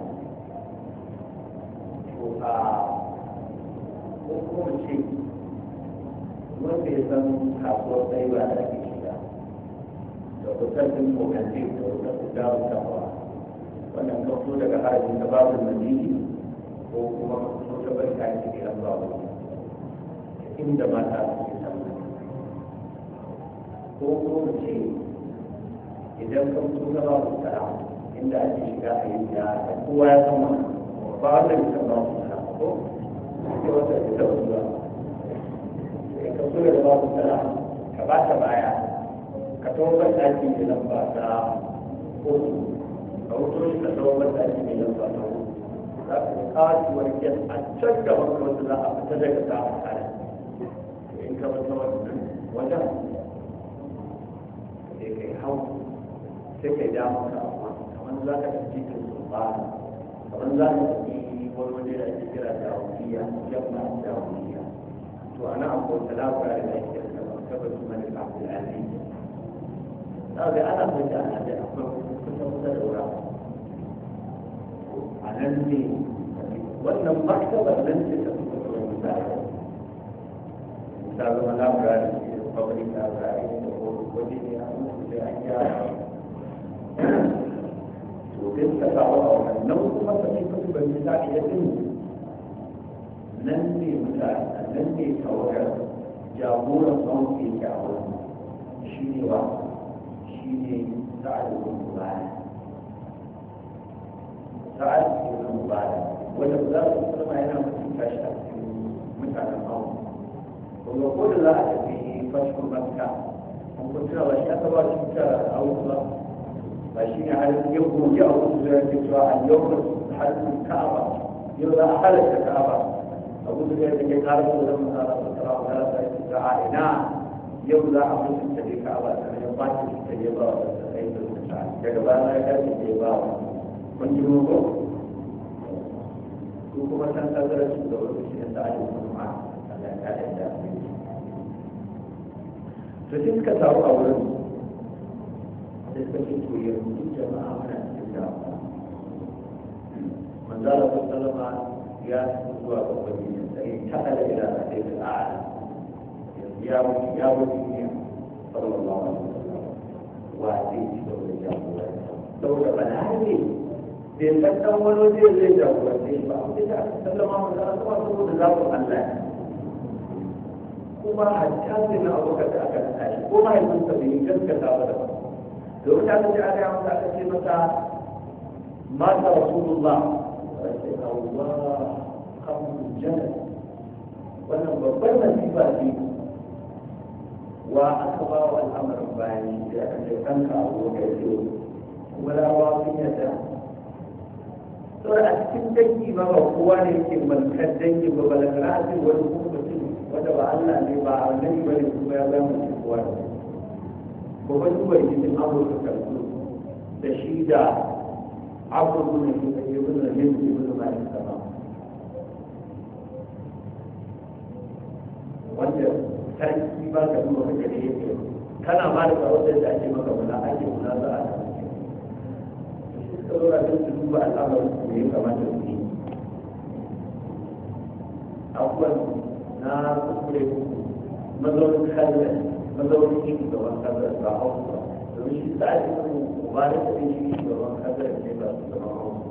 to a hukumar ce wanda ya san kasuwar tsayuwa da ake shiga da kusurcin kokanci da kusurcin dawo tawa wannan kaso daga harajin da babu majini ko kuma kaso ta bari kayan cikin ran babu inda mata suke samu ko kuma ce idan kaso na babu tsara inda ake shiga a yi ya kowa ya san wannan ba wanda bisa ba su sana ko ake wata da ta zuwa sai ka so da ba su sana ka ba ta baya ka tawo ban daki da lamba ta uku ka wuto shi ka tawo ban daki da lamba ta uku za ka ga kawai kyan a can gaban ka wanda za a fita daga ta a kare in ka wata wannan wajen sai kai hau sai kai damar ka za ka tafi cikin sulfana kamar za ka tafi wani waje da ake kira dawuliya yamma dawuliya to ana akwai talabara da ake kira kamar tabbatu mani abdulaziz za ga ana mai da ana da akwai kusa kusa da wura a nan ne wannan maktabar nan ce ta fi kusa wani misali ta zama laburari ne da public laburari da wani ne a wani da an gyara to sai suka kawo a wannan kuma ta fi kusa wani misali ya ɗin nan ne mutane nan ne tawagar jagoran sauke ke a wani shi ne wa shi ne sa'ad ibn mubara sa'ad ibn mubara wanda za su kuma yana mutunta shi a cikin mutanen hau kuma ko da za a tafi fashin makka an kuntuna ba shi aka ba shi ta auku ba ba shi ne har yau gobe a wasu da yake cewa a yau da hannun ka'aba yau za a halatta ka'aba abu da ya take karar da zama a rasu tara wa rasa ya fita a ina yau za a mutu ta ne ka'aba ta ne ba ta ta ne ba wa ta sai da ta daga baya ya kace ne ba wa kun ji ko ko kuma san kazara su da wani shi da ayi kuma Allah ya kada da to sai suka taru a wurin da suka ce to yanzu jama'a muna cikin da manzala sallama ya zuwa ga wani sai ta ala ila sai da ala ya wuce ya wuce ne sallallahu alaihi wasallam wa sai shi da wani jagora saboda balai bai san wani waje zai jagorance ba sai da aka sallama manzala sallama saboda zaɓin Allah kuma hatta sai na abokan da aka tashi ko mahaifinsa bai gaskata ba da ba domin ta ce aka yi masa aka ce masa mata rasulullah sai Allah hamdu jannah wannan babbar nasiba ce wa aka ba wa al'amarin bayani da aka ce kanka abokan ce kuma rawa sun yadda saboda a cikin dangi ba ba kowa ne yake malkar dangi ba balagana a cikin wani kuma mutum wanda ba Allah ne ba a nan ba ne kuma ya zama cikin kowa ne ko ba duba cikin amurka kalsu da shi da abubuwan da ke kai wani da ne ke wani ba ne sama wanda sarki ba ka duba kake da yake kana ba da tsaro da ake maka wala ake kula za a saboda don su duba al'amarin su ne kamata su yi abubuwan na kuskure mazaunin kallon mazaunin yin gaban kallon ba hausa ba domin shi sa ake kuma ba da tafi shi gaban kallon ne ba su zama hausa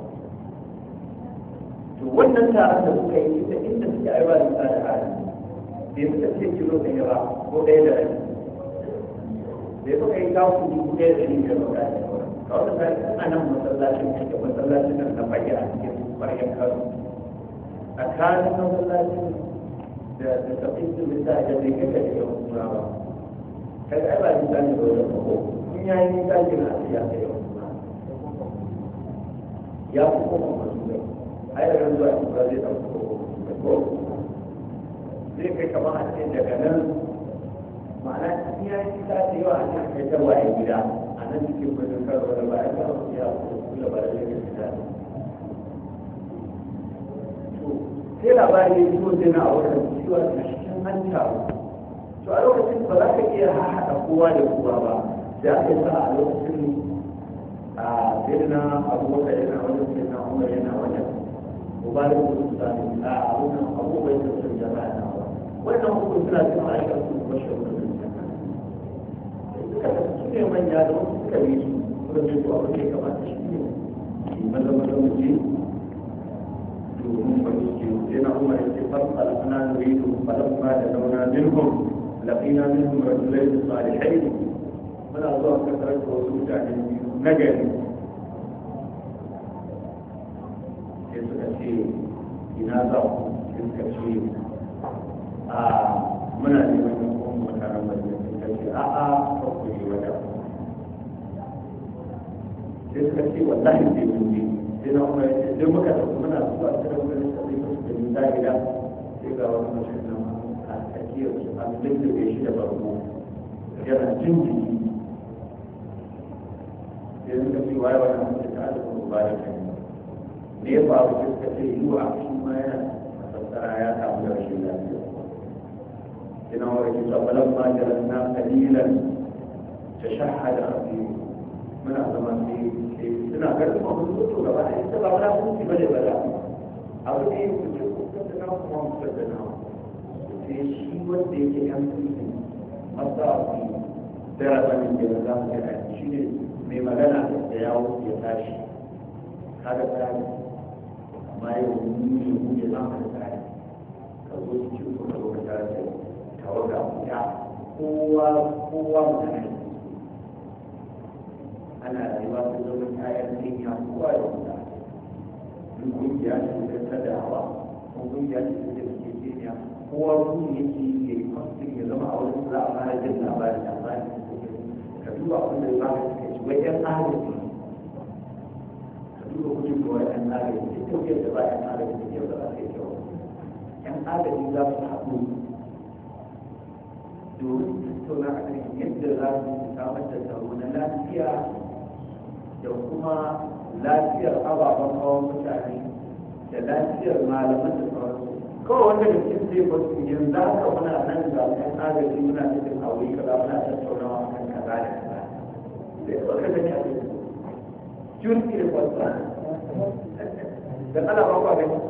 to wannan taron da suka yi ita inda suke aiwa da tsada hali bai suka ce kilo ɗaya ba ko ɗaya da rai bai suka yi kawo dubu ɗaya da ɗari biyar ba ɗaya a wata ta a nan masallacin cikin masallacin nan na bayyana a cikin bayan kano a kanin masallacin da da tafi su bisa da zai kaka da yawan suna ba kai ai ba ni zani da wajen mako in ya yi nisa gina a siya da yawan suna ya fi kuma masu gai ai da ran zuwa in ba zai ɗauko da ko zai kai kamar a cikin daga nan ma'ana in ya yi nisa da yawa a cikin kai tarwa a gida nan cikin wajen karo da ba a yi kawo ya kula ba da yake fita to sai labari ya fito sai na a wurin cewa da cikin an taru to a lokacin ba za ka iya haɗa kowa da kowa ba da aka sa a lokacin a sai na abubakar yana wajen sai na umar yana wajen mubarak da su sami a abubuwan abubuwan da sun jama'a na wannan hukun suna cikin ma'aikar su kuma shawarar su ne manya da wasu suka yi su kuma zai zuwa wani kamata shi ne shi maza maza wuce domin wani ke sai na umar ya ce farko al'ana da rido falamma da zauna minhum laƙina minhum rajulai da salihai muna zuwa kasar da wasu mutane biyu na gari sai suka ce ina za ku sai suka ce a muna neman yin kuma mutanen majalisa suka ce a'a sai suka ce wallahi sai mun je sai na umar ya ce sai muka tafi muna zuwa cikin wani sai su da nisa gida sai ga wani mutum nan a tsakiyar su a lullube shi da barko yana jin jiki sai suka ce waye wani mutum ta azubin mubarak ne ya faru sai suka ce yi wa shi ma yana masassara ya samu da rashin lafiya ina wa yake cewa balan ma jaranna kalilan ta shahada a biyu muna zama sai suna ganin masu mutu gaba da ita ba wani abinci ba ne ba da abu ne ku ce ku kasa na kuma ku kasa na sai shi wanda yake yan kuɗi masa a biyu sai a tsanin da za mu yi shi ne mai magana da yawo ya tashi kada tsari amma yau ni ne mu ne za mu da tsari ka zo cikin kuma zo ka tare da tawaga ya kowa kowa mutane ana rayuwa ta zama kayan jinya kowa da wuta in kungiya ce ta dawa ko kungiya ce ta ke jinya kowa kuma yake ya yi kwastin ya zama a wajen za a fara jin labarin labarin ka duba abin da za ka suka ci wai yan agaji ka duba kujin kowa yan agaji duk tafiyar da ba yan agaji da yau da ba sai kyau yan agaji za su haɗu domin tattauna a kan yadda za su samar da tsaro na lafiya da kuma lafiyar ababen hawan mutane da lafiyar malaman da sauransu kawai wanda da cikin zai wasu yanzu haka muna nan ga yan agaji muna cikin aure kaza muna tattaunawa kan kaza da kaza sai ka baka gani a cikin jirgi da kwasa da ala ba kwa gani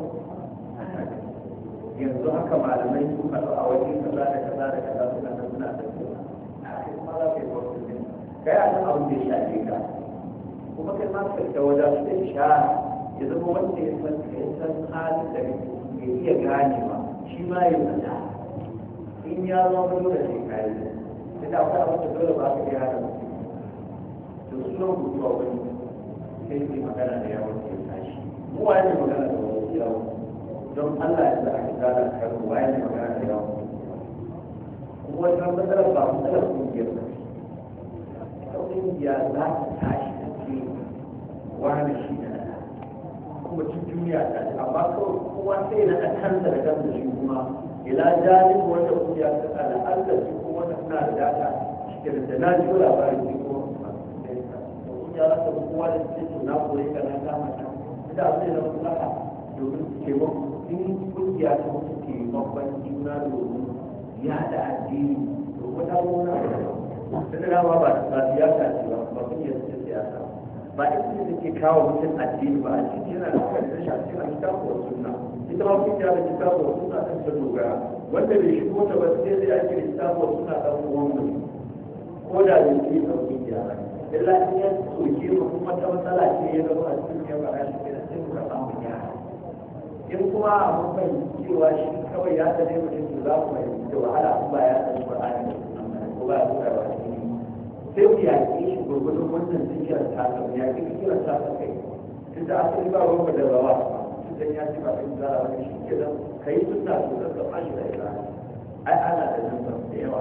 yanzu haka malamai su haɗu a waje kaza da kaza da kaza suna nan suna tattaunawa a kai kuma za ka yi wasu ne kai a nan abin da ya shafe ka kuma kai ma ka da wajen da sha ya zama wanda ya san ya san halin da ya iya ganewa shi ma ya zata in ya zama dole sai kai sai da akwai abin da dole ba ka iya hada mutum to sunan guduwa wani sai ke magana da yawon ke tashi mu waye ne magana da wani yawon don Allah ya sa a kira da karu waye ne magana da yawon kuma wajen matsalar ba matsalar kungiyar ba ta kungiya za ta tashi wani shi ne kuma cikin duniya ta ce amma kawai kowa sai na kansa da kansa shi kuma ila jalib wanda kuma ya saka da Allah shi kuma wanda suna da data shi da na ji labarin shi kuma kuma ya rasa kowa da shi to na koyi kana kama ta da sai na kula domin ke ba in kungiya ta mutu ke babban juna domin ya da addini to wata gona da da ba ba siyasa ce ba ba kungiyar siyasa ba ita da ke kawo mutum addini ba a cikin yana da kan da shafi a kitabu wa sunna ita ma kuma da kitabu wa sunna kan ta dogara wanda bai shigo ta ba sai zai ake da kitabu wa sunna kan uwan mu ko da bai ke sauki ya ba illa in ya soke mu kuma ta matsala ce ya zama a cikin ya bara shi da sai mu rasa mu ya in kuma mun fahimci cewa shi kawai ya tsare mutum da za mu fahimci da wahala ba ya tsare Qur'ani da sunna ko ba ya tsare ba sai ku yaƙi shi gurgudun wannan zikirar tasa mu yaƙi zikirar tasa kai tun da asali ba ruwanka da rawa tun da ya ci ba kai zara wani shi ke zan ka yi suna su da zama shi da ila ai ana da nan da yawa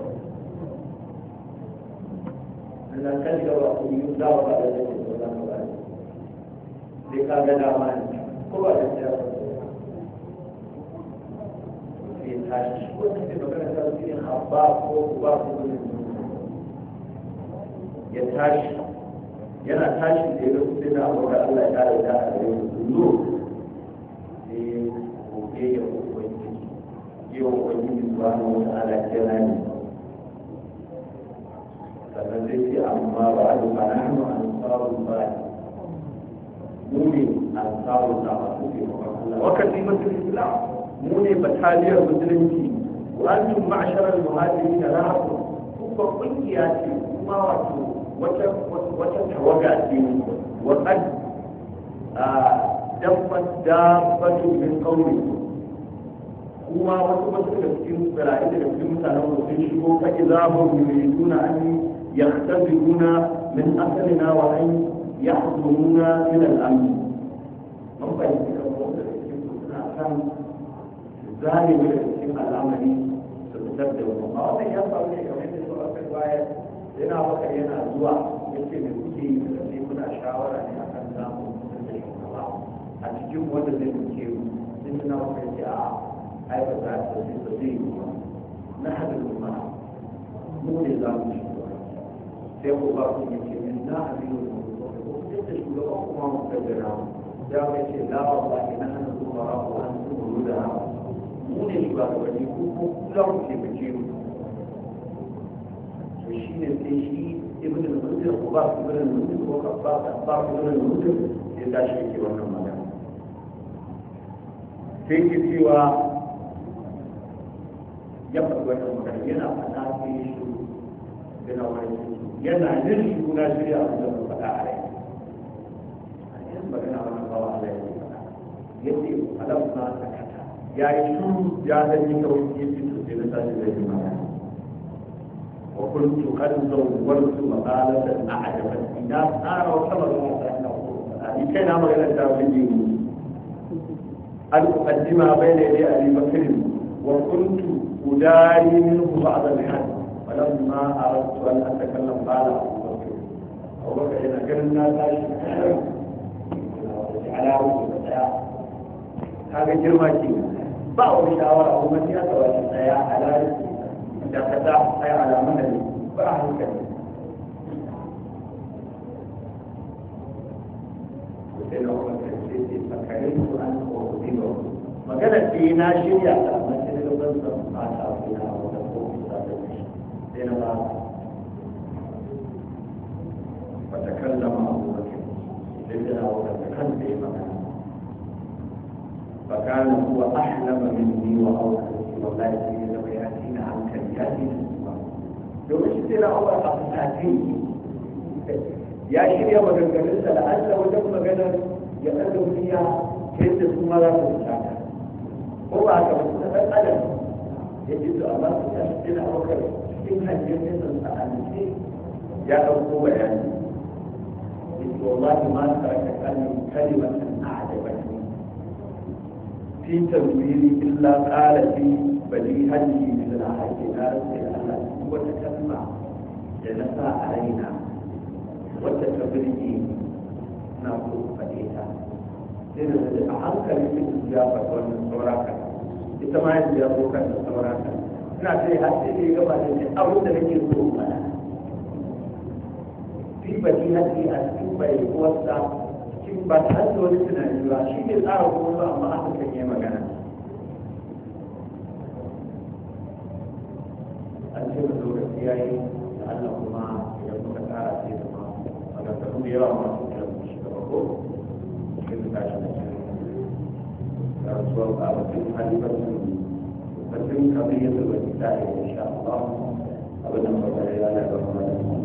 sannan kan ga ba ku yi za ba da zai da za ka ba sai ka ga dama ne ko ba da ya ba sai tashi ko sai magana ta cikin habba ko ba ku da ya tashi yana tashi da ya rufe da abu da Allah ya kare da a yau zo sai gobe ya ubangiji yau ubangiji subhanahu wa ta'ala kira ne sannan zai ce amma ba a duka na hannu an tsarun ba mu ne an tsarun da masu ke Allah wakati masu islam mu ne bataliyar musulunci wa antum ma'sharal muhajirin rahabu kuma kungiya ce kuma wato wata tawaga ce waƙad a dabbat dabbatu min qawli kuma wasu wasu daga cikin birayi daga cikin mutanen mu sun shigo fa idza hum yuriduna an yahtabiruna min aslina wa an yahduruna min al-amn mun fahimci kan wanda da cikin suna kan zalimi da cikin al'amari su fitar da mu a wannan ya faru ne kamar yadda su aka baya yana baka yana zuwa yake mai kuke yi da sai kuna shawara ne a kan samun da shugaba a cikin wanda zai kuke yi sun suna maka yake a aikata da sai ba zai yi ba na haɗa kuma mu ne za mu shugaba sai ko ba ku yake min na abin da ku ko da shugaba kuma mu kaddara ya mai ce la ba ba ina hana kuma ra ko an su da mu ne shugabanni ko ko za mu ke bace mu shi ne sai shi ibn al-mutir ko ba ibn al-mutir ko ba ba ibn al-mutir sai ta shi ke wannan magana sai ke cewa ya faɗi wannan magana yana faɗa sai shi yana wani yana yin shi kuna shirya abin da mu faɗa a rai a yin magana wannan bawa Allah ya faɗa yace alam na sakata ya yi shuru ya zan yi kawai ya fito sai na tashi zai yi magana وكنت قد زورت مقالة أعجبتني ناس أنا وصلت الله كان أمر إلى التابعين أن أقدمها بين يدي أبي بكر وكنت أداري منه بعض الحد فلما أردت أن أتكلم قال أبو بكر أبو بكر إذا كان الناس على وجه هذا جرماتي بعض الشاورة أمتي أتواجد على رسل da ka za a tsaya alamun da ba a hankali sai na wani karshe ce tsakarin su an kowace ba magana ce na shirya ta mace da gaban sa a ta fi na wata kowace ta da shi sai na ba wata kallama abubakar sai da na wata kan da ya magana فكان هو أحلم مني وأوكل والله يجب أن يأتينا عنك يأتينا لو اشترى أول أصحاتين يا شريا وجنجلسة لأنت وجب مجانا يقلب فيها كيف ثم لا تتشاكل هو هكذا الألم يجب الله يشترى أوكل إنها جنة سألتي يا أبو يعني والله ما تركت أني كلمة أعجبتني في تنويري إلا قال في بديهته مثل حكينا الله وتكلم جنسا علينا وتكبرني نقول بديها لأن أحد كلمة الزيافة والنصوراك إتما يزيافوك النصوراك نعطي هذه الإجابة التي أود أن يكون في بديهته أسكن بيقوة ba ta hajji wani tunani ba shi ne tsara kuma amma aka kan yi magana an ce da lokaci ya yi da Allah kuma idan muka tsara sai da ma maganganu da yawa masu kira mu shi gaba ko sai da tashi da shi da rasuwar ƙarfin halibar su batun kamar yadda wani tsari da sha Allah abin da ba da ya da gaba da